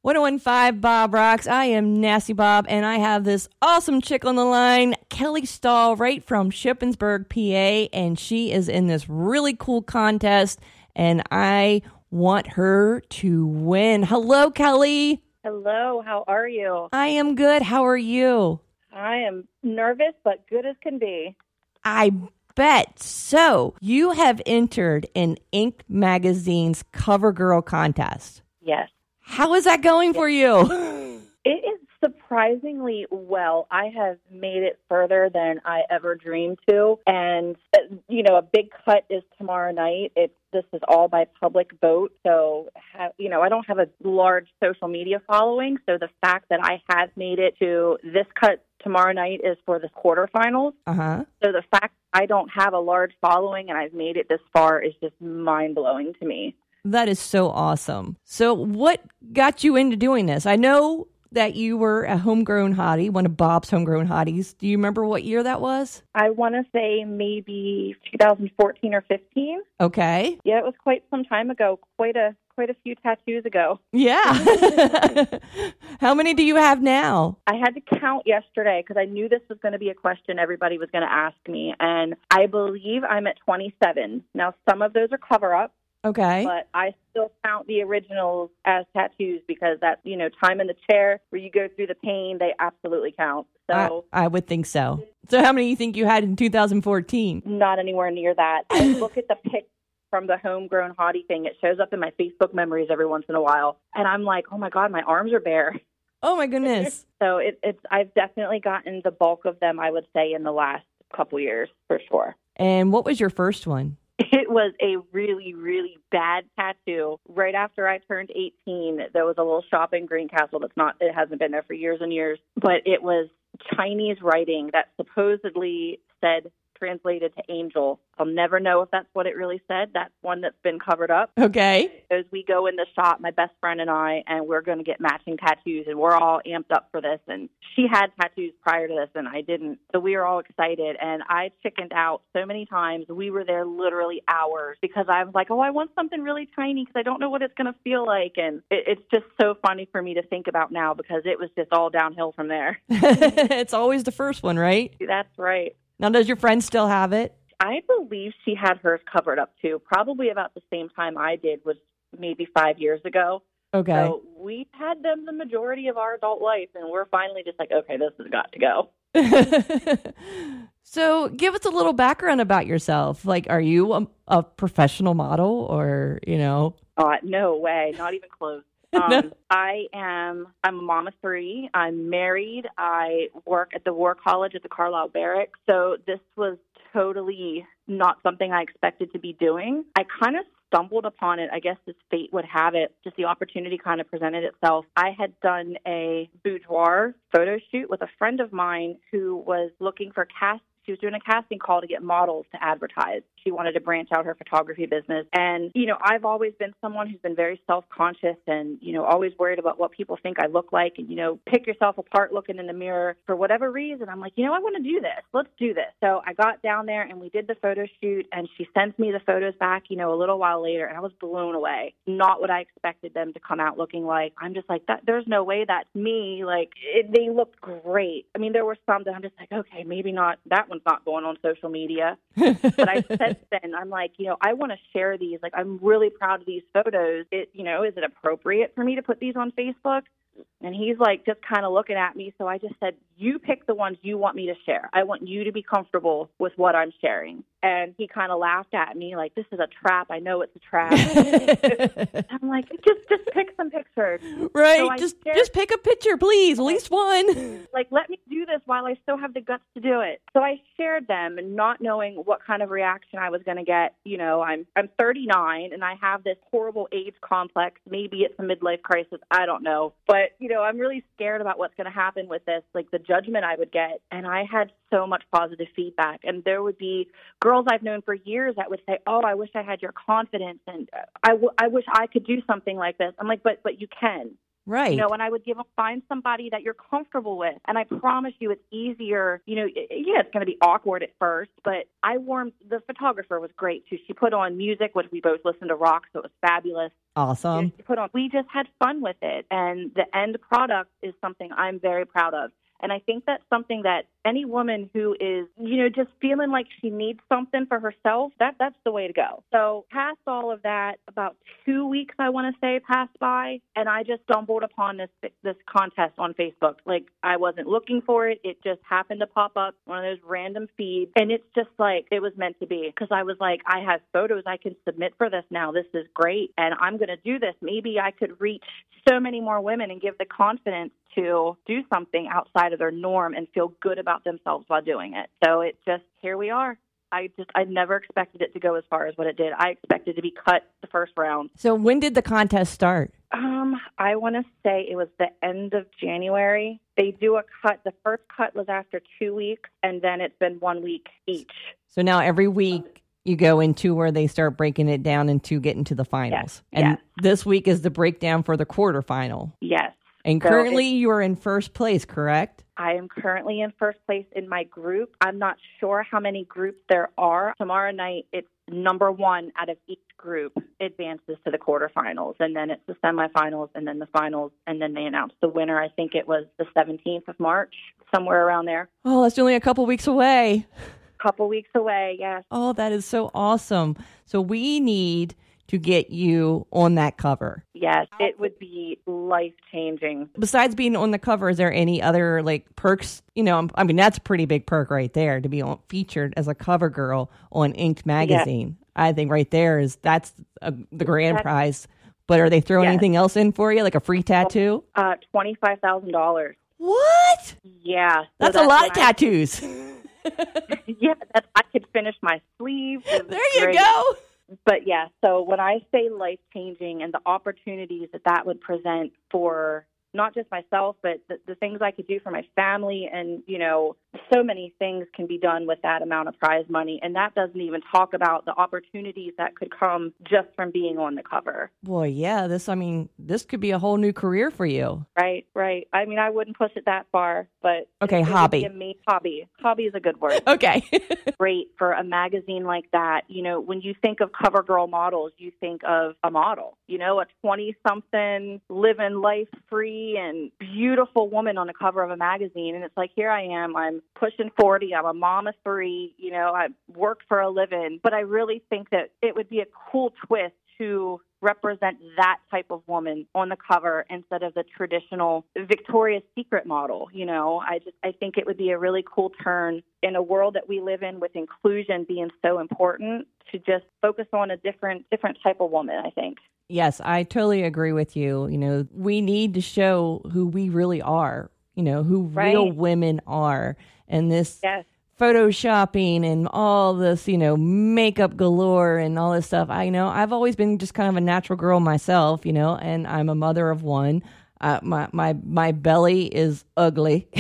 1015 Bob Rocks. I am Nasty Bob, and I have this awesome chick on the line, Kelly Stahl, right from Shippensburg, PA, and she is in this really cool contest, and I want her to win. Hello, Kelly. Hello, how are you? I am good. How are you? I am nervous, but good as can be. I bet. So, you have entered in Inc. magazine's Cover Girl contest. Yes. How is that going for you? It is surprisingly well. I have made it further than I ever dreamed to. And, a big cut is tomorrow night. This is all by public vote. So, I don't have a large social media following. So the fact that I have made it to this cut tomorrow night is for the quarterfinals. Uh-huh. So the fact I don't have a large following and I've made it this far is just mind-blowing to me. That is so awesome. So what got you into doing this? I know that you were a homegrown hottie, one of Bob's homegrown hotties. Do you remember what year that was? I want to say maybe 2014 or 15. Okay. Yeah, it was quite some time ago, quite a few tattoos ago. Yeah. How many do you have now? I had to count yesterday because I knew this was going to be a question everybody was going to ask me, and I believe I'm at 27. Now, some of those are cover-ups. Okay. But I still count the originals as tattoos because that's, time in the chair where you go through the pain, they absolutely count. So I would think so. So how many do you think you had in 2014? Not anywhere near that. I look at the pic from the homegrown hottie thing. It shows up in my Facebook memories every once in a while. And I'm like, oh my God, my arms are bare. Oh my goodness. So I've definitely gotten the bulk of them, I would say, in the last couple years for sure. And what was your first one? It was a really, really bad tattoo. Right after I turned 18, there was a little shop in Greencastle it hasn't been there for years and years, but it was Chinese writing that supposedly translated to angel. I'll never know if that's what it really said. That's one that's been covered up. Okay. As we go in the shop, my best friend and I, and we're going to get matching tattoos, and we're all amped up for this. And she had tattoos prior to this, and I didn't. So we were all excited, and I chickened out so many times. We were there literally hours because I was like, I want something really tiny because I don't know what it's going to feel like. And it's just so funny for me to think about now because it was just all downhill from there. It's always the first one, right? That's right. Now, does your friend still have it? I believe she had hers covered up, too. Probably about the same time I did, was maybe 5 years ago. Okay. So we've had them the majority of our adult life, and we're finally just like, okay, this has got to go. So give us a little background about yourself. Like, are you a professional model or, No way. Not even close. No. I'm a mom of three. I'm married. I work at the War College at the Carlisle Barracks. So this was totally not something I expected to be doing. I kind of stumbled upon it. I guess as fate would have it, just the opportunity kind of presented itself. I had done a boudoir photo shoot with a friend of mine who was looking for She was doing a casting call to get models to advertise. She wanted to branch out her photography business. And, I've always been someone who's been very self-conscious and, always worried about what people think I look like. And, pick yourself apart looking in the mirror. For whatever reason, I'm like, I want to do this. Let's do this. So I got down there and we did the photo shoot. And she sends me the photos back, a little while later. And I was blown away. Not what I expected them to come out looking like. I'm just like, there's no way that's me. Like, they looked great. I mean, there were some that I'm just like, okay, maybe not. That one's not going on social media. But I said then, I'm like, I want to share these. Like, I'm really proud of these photos. Is it appropriate for me to put these on Facebook? And he's like just kind of looking at me. So I just said, you pick the ones you want me to share. I want you to be comfortable with what I'm sharing. And he kind of laughed at me like, this is a trap. I know it's a trap. I'm like, just pick some pictures. Right. So just pick a picture, please. At least one. Like, let me do this while I still have the guts to do it. So I shared them, not knowing what kind of reaction I was going to get. I'm 39 and I have this horrible age complex. Maybe it's a midlife crisis. I don't know. But, I'm really scared about what's going to happen with this, like the judgment I would get. And I had so much positive feedback. And there would be girls I've known for years that would say, I wish I had your confidence. And I wish I could do something like this. I'm like, but you can. Right. And I would give them, find somebody that you're comfortable with. And I promise you it's easier. It's going to be awkward at first, but the photographer was great too. She put on music, which we both listened to rock, so it was fabulous. Awesome. We just had fun with it. And the end product is something I'm very proud of. And I think that's something that any woman who is, just feeling like she needs something for herself, that's the way to go. So past all of that, about 2 weeks, I want to say, passed by, and I just stumbled upon this contest on Facebook. Like, I wasn't looking for it. It just happened to pop up, one of those random feeds, and it's just like it was meant to be, because I was like, I have photos I can submit for this now. This is great, and I'm going to do this. Maybe I could reach so many more women and give the confidence to do something outside of their norm and feel good about themselves while doing it. So here we are. I never expected it to go as far as what it did. I expected to be cut the first round. So when did the contest start? I want to say it was the end of January. They do a cut. The first cut was after 2 weeks, and then it's been 1 week each. So now every week you go into where they start breaking it down into getting to the finals. Yes. And this week is the breakdown for the quarterfinal. Yes. And currently you are in first place, correct? I am currently in first place in my group. I'm not sure how many groups there are. Tomorrow night, it's number one out of each group advances to the quarterfinals, and then it's the semifinals, and then the finals, and then they announce the winner. I think it was the 17th of March, somewhere around there. Oh, that's only a couple weeks away. Couple weeks away, yes. Oh, that is so awesome. So we need to get you on that cover. Yes, it would be life-changing. Besides being on the cover, is there any other perks? That's a pretty big perk right there, to be featured as a cover girl on Inked magazine. Yes. I think right there that's the grand prize. But are they throwing anything else in for you, like a free tattoo? $25,000. What? Yeah. That's a lot of tattoos. Yeah, I could finish my sleeve. There you go. But yeah, so when I say life-changing and the opportunities that would present for not just myself, but the things I could do for my family, and, so many things can be done with that amount of prize money. And that doesn't even talk about the opportunities that could come just from being on the cover. Boy, yeah, this could be a whole new career for you. Right. I mean, I wouldn't push it that far, but okay, hobby. Hobby is a good word. Okay. Great for a magazine like that. When you think of cover girl models, you think of a model, a 20-something living life free and beautiful woman on the cover of a magazine. And it's like, here I am. I'm pushing 40. I'm a mom of 3. I work for a living. But I really think that it would be a cool twist to represent that type of woman on the cover instead of the traditional Victoria's Secret model. I think it would be a really cool turn in a world that we live in, with inclusion being so important, to just focus on a different type of woman, I think. Yes, I totally agree with you. We need to show who we really are, who real women are. And this photoshopping and all this, makeup galore and all this stuff. I've always been just kind of a natural girl myself, and I'm a mother of one. My belly is ugly.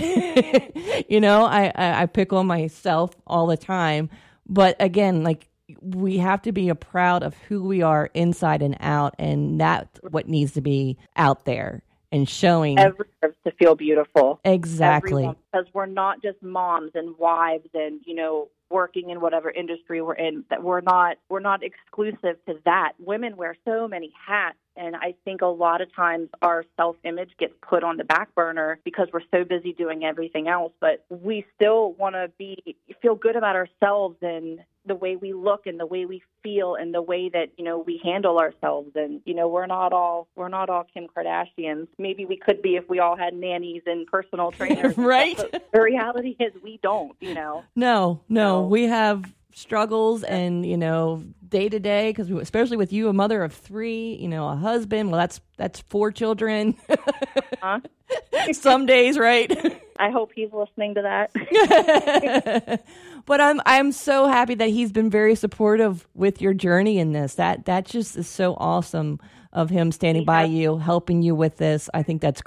I pick on myself all the time. But again, we have to be proud of who we are inside and out, and that's what needs to be out there and showing. Everyone deserves to feel beautiful. Exactly. Because we're not just moms and wives and, working in whatever industry we're in, that we're not exclusive to that. Women wear so many hats, and I think a lot of times our self-image gets put on the back burner because we're so busy doing everything else, but we still want to feel good about ourselves and the way we look and the way we feel and the way that, we handle ourselves. And, we're not all Kim Kardashians. Maybe we could be if we all had nannies and personal trainers. Right. But the reality is we don't, No. We have struggles and, day to day, because especially with you, a mother of 3, a husband, well, that's 4 children. Some days, right? I hope he's listening to that. But I'm so happy that he's been very supportive with your journey in this. That just is so awesome of him standing by you, helping you with this. I think that's great.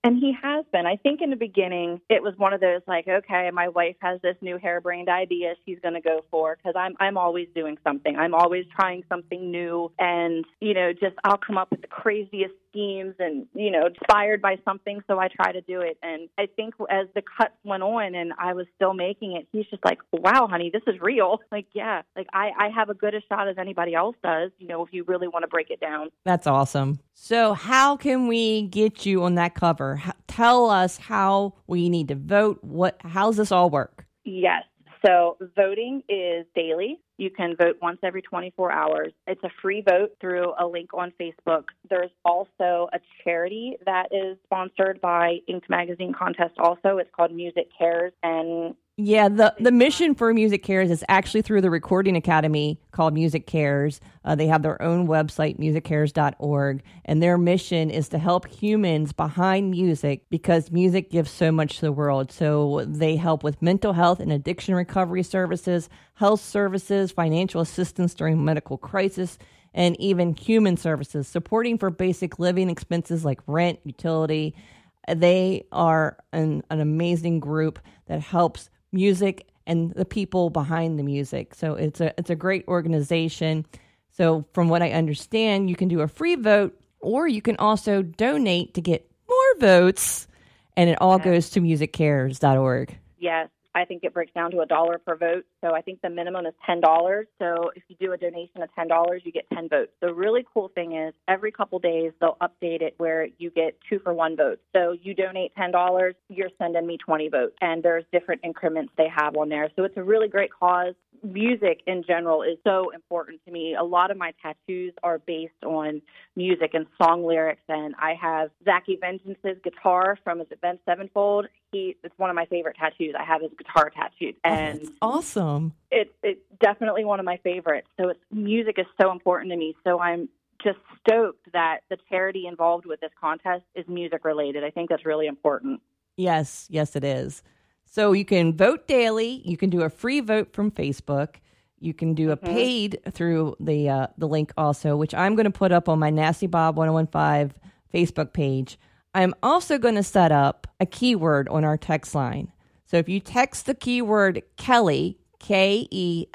And he has been. I think in the beginning, it was one of those like, okay, my wife has this new harebrained idea she's going to go for, because I'm always doing something. I'm always trying something new, and, just I'll come up with the craziest schemes and, inspired by something, so I try to do it. And I think as the cuts went on and I was still making it, he's just like, wow, honey, this is real. Like, yeah, like I have a good a shot as anybody else does, if you really want to break it down. That's awesome. So how can we get you on that cover? Tell us how we need to vote. How's this all work? Yes. So voting is daily. You can vote once every 24 hours. It's a free vote through a link on Facebook. There's also a charity that is sponsored by Inked Magazine Contest also. It's called Music Cares. And yeah, the mission for Music Cares is actually through the Recording Academy called Music Cares. They have their own website, musiccares.org, and their mission is to help humans behind music, because music gives so much to the world. So they help with mental health and addiction recovery services, health services, financial assistance during medical crisis, and even human services, supporting for basic living expenses like rent, utility. They are an amazing group that helps music and the people behind the music. So it's a great organization. So from what I understand, you can do a free vote, or you can also donate to get more votes, and it all goes to musiccares.org. Yes. I think it breaks down to $1 per vote. So I think the minimum is $10. So if you do a donation of $10, you get 10 votes. The really cool thing is every couple days they'll update it where you get 2-for-1 votes. So you donate $10, you're sending me 20 votes. And there's different increments they have on there. So it's a really great cause. Music in general is so important to me. A lot of my tattoos are based on music and song lyrics. And I have Zachy Vengeance's guitar from his Avenged Sevenfold. It's one of my favorite tattoos. I have his guitar tattooed. And that's awesome. It's definitely one of my favorites. So music is so important to me. So I'm just stoked that the charity involved with this contest is music related. I think that's really important. Yes, it is. So you can vote daily. You can do a free vote from Facebook. You can do a paid through the link also, which I'm going to put up on my Nasty Bob 1015 Facebook page. I'm also going to set up a keyword on our text line. So if you text the keyword Kelly, Kelly,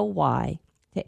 to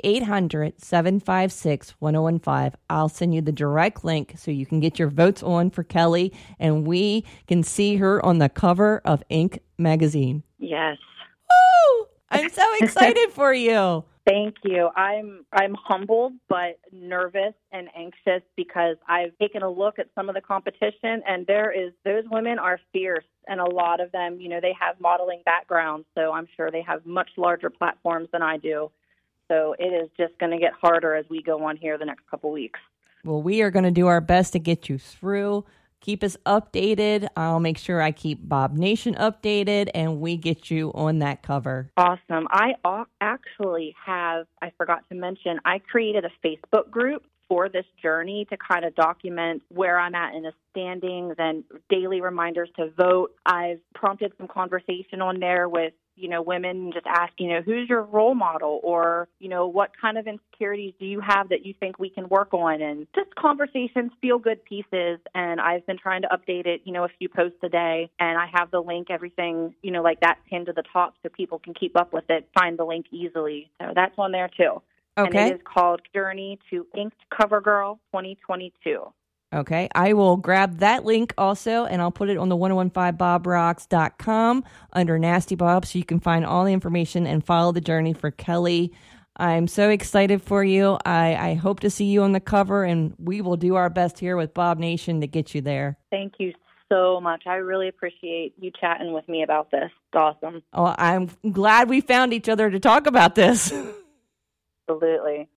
800-756-1015, I'll send you the direct link so you can get your votes on for Kelly, and we can see her on the cover of Inked Magazine. Yes. Woo! I'm so excited for you. Thank you. I'm humbled but nervous and anxious, because I've taken a look at some of the competition, and those women are fierce, and a lot of them, they have modeling backgrounds, so I'm sure they have much larger platforms than I do. So it is just going to get harder as we go on here the next couple weeks. Well, we are going to do our best to get you through. Keep us updated. I'll make sure I keep Bob Nation updated, and we get you on that cover. Awesome. I actually I forgot to mention, I created a Facebook group for this journey to kind of document where I'm at in the standings and daily reminders to vote. I've prompted some conversation on there with women, just ask, who's your role model, or, what kind of insecurities do you have that you think we can work on, and just conversations, feel good pieces. And I've been trying to update it, a few posts a day, and I have the link, everything, like that pinned to the top so people can keep up with it, find the link easily. So that's on there too. Okay. And it is called Journey to Inked Cover Girl 2022. Okay, I will grab that link also, and I'll put it on the 1015bobrocks.com under Nasty Bob, so you can find all the information and follow the journey for Kelly. I'm so excited for you. I hope to see you on the cover, and we will do our best here with Bob Nation to get you there. Thank you so much. I really appreciate you chatting with me about this. It's awesome. Oh, I'm glad we found each other to talk about this. Absolutely.